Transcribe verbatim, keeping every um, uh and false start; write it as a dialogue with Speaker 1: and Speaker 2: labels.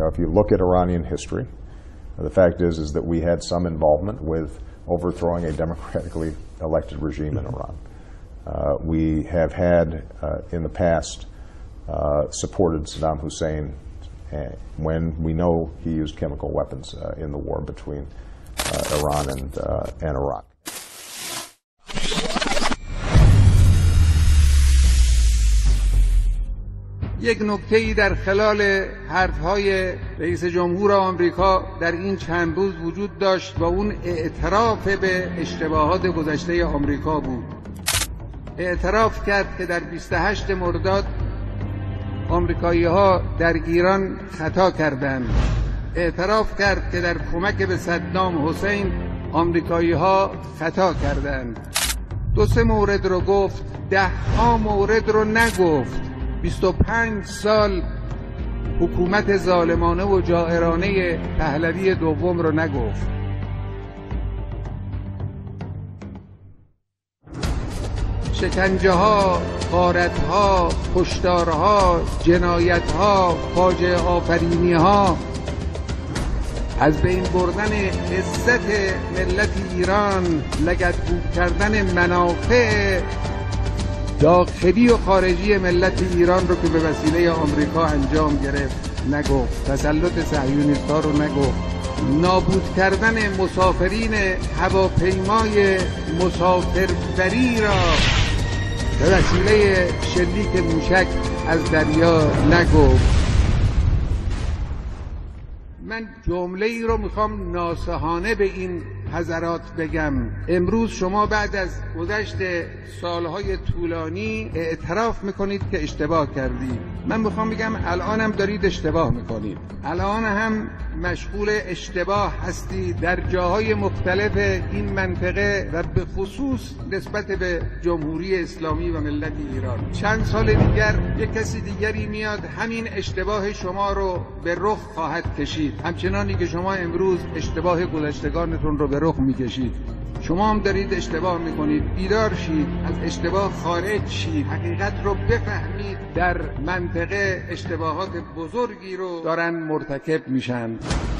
Speaker 1: know, if you look at Iranian history, the fact is is that we had some involvement with overthrowing a democratically elected regime in Iran. Uh, we have had uh, in the past uh, supported Saddam Hussein uh, when we know he used chemical weapons uh, in the war between uh, Iran and, uh, and Iraq.
Speaker 2: یک نکته‌ای در خلال حرف‌های رئیس جمهور آمریکا در این چند روز وجود داشت و اون اعتراف به اشتباهات گذشته آمریکا بود. اعتراف کرد که در بیست و هشتم مرداد آمریکایی‌ها در ایران خطا کردند. اعتراف کرد که در کمک به صدام حسین آمریکایی‌ها خطا کردند. دو سه مورد رو گفت، ده ها مورد رو نگفت. بیست و پنج سال حکومت ظالمانه و جائرانه پهلوی دوم رو نگفت. شکنجه ها، غارت ها، کشتار ها، جنایت ها، فاجعه آفرینی ها، از بین بردن عزت ملت ایران، لگدگو کردن منافع داخلی و خارجی ملت ایران رو که به وسیله آمریکا انجام گرفت نگفت. تسلط صهیونیست‌ها رو نگفت. نابود کردن مسافرین هواپیمای مسافربری را به وسیله شلیک موشک از دریا نگفت. من جمله ای رو میخوام ناصحانه به این حضرات بگم. امروز شما بعد از گذشت سالهای طولانی اعتراف میکنید که اشتباه کردید. من میخوام بگم الانم دارید اشتباه میکنید. الان هم مشغول اشتباه هستید در جاهای مختلف این منطقه و به خصوص نسبت به جمهوری اسلامی و ملت ایران. چند سال دیگر یک کسی دیگری میاد همین اشتباه شما رو به رخ خواهد کشید، همچنانی که شما امروز اشتباه گذشتگانتون رو به رخ میکشید. شما هم دارید اشتباه میکنید. بیدار شید، از اشتباه خارج شید، حقیقت رو بفهمید. در منطقه اشتباهات بزرگی رو دارن مرتکب میشن.